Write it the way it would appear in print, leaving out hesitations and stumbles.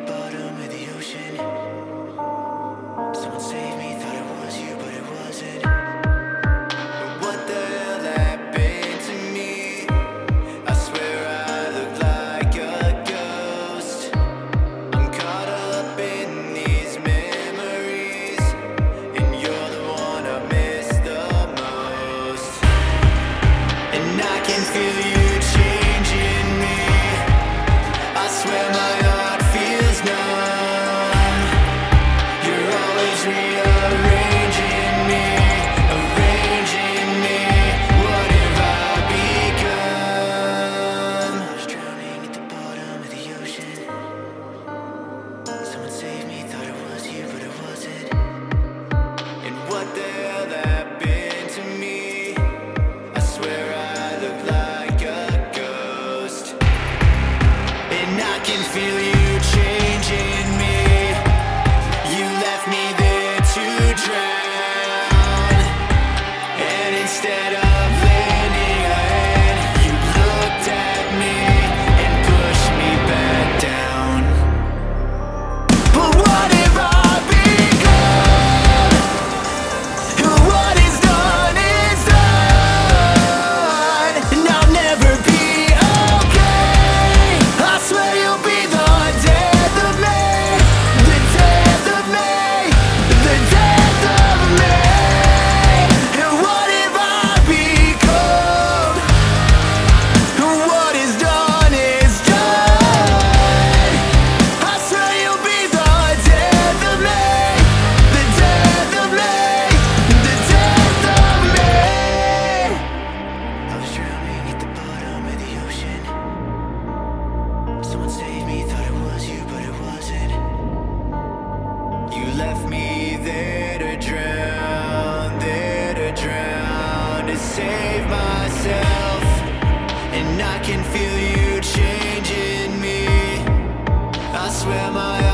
bottom of the ocean. Someone save me, thought it was you, but it wasn't. What the hell happened to me? I swear I look like a ghost. I'm caught up in these memories, and you're the one I miss the most. And I can feel you changing me. I swear my heart feels numb. You're always rearranging me, arranging me. What have I become? I was drowning at the bottom of the ocean. Someone save me, thought it was you, but it wasn't. And what the hell happened to me? I swear I look like a ghost. And I can feel you changing me. You left me there to drown. And instead of lending a hand, you looked at me and pushed me back down. But what have I become? What is done is done. And I'll never be okay. I swear you'll be the death of me, the death of me, the death of me. And what have I become? What is done is done. I swear you'll be the death of me, the death of me, the death of me. I was drowning at the bottom of the ocean. Someone save me, thought it was you, but it wasn't. You left me there to drown, to save myself. And I can feel you changing me. I swear my